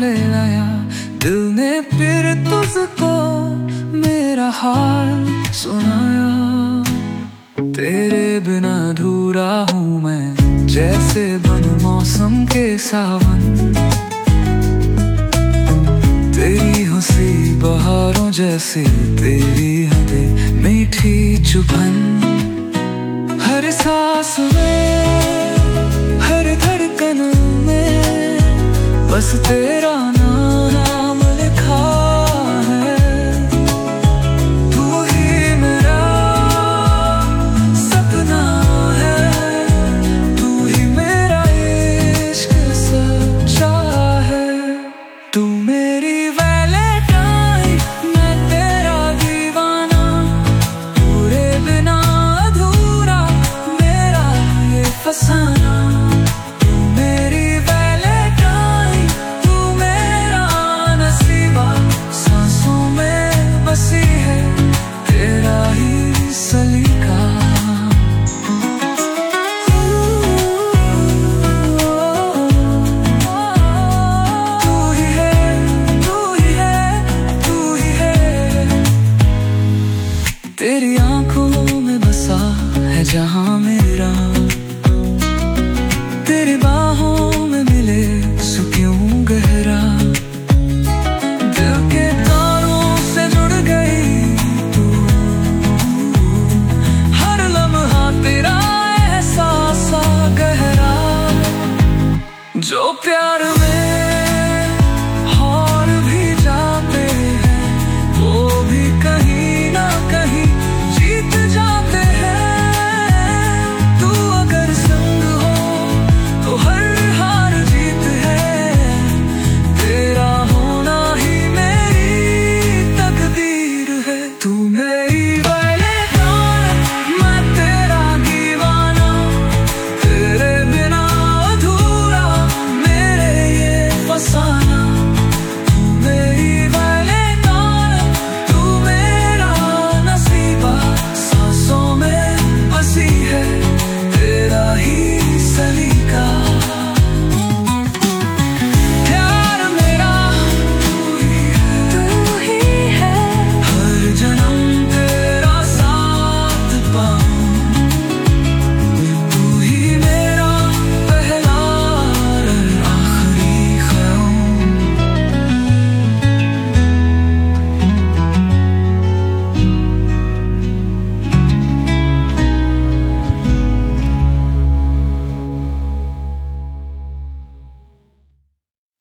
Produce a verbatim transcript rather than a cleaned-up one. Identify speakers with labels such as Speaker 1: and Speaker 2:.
Speaker 1: ले आया दिल ने फिर तुझको मेरा हाल सुनाया। तेरे बिना अधूरा हूँ मैं, जैसे बन मौसम के सावन। तेरी हंसी बहारों जैसी, तेरी हदें मीठी चुभन। हर सांस में, हर धड़कन में बस तेरा